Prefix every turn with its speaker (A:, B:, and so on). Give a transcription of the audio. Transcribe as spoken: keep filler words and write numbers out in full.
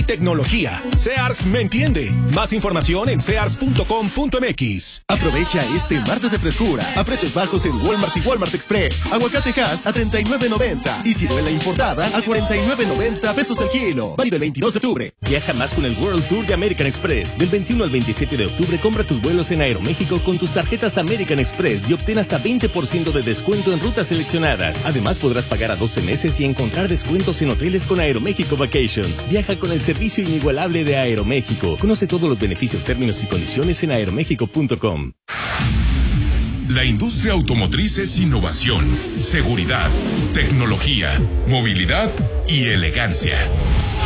A: tecnología. Sears me entiende. Más información en sears punto com punto m x.
B: Aprovecha este martes de frescura a precios bajos en Walmart y Walmart Express. Aguacate Hass a treinta y nueve noventa y ciruela importada a cuarenta y nueve noventa pesos el kilo. Válido el veintidós de octubre.
C: Viaja más con el World Tour de American Express. Del veintiuno al veintisiete de octubre compra tus vuelos en Aeroméxico con tus tarjetas American Express y obtén hasta veinte por ciento de descuento en rutas seleccionadas. Además podrás pagar a doce meses y encontrar descuentos en hoteles con Aeroméxico Vacations. Viaja con el servicio inigualable de Aeroméxico. Conoce todos los beneficios, términos y condiciones en aeroméxico punto com.
D: La industria automotriz es innovación, seguridad, tecnología, movilidad y elegancia.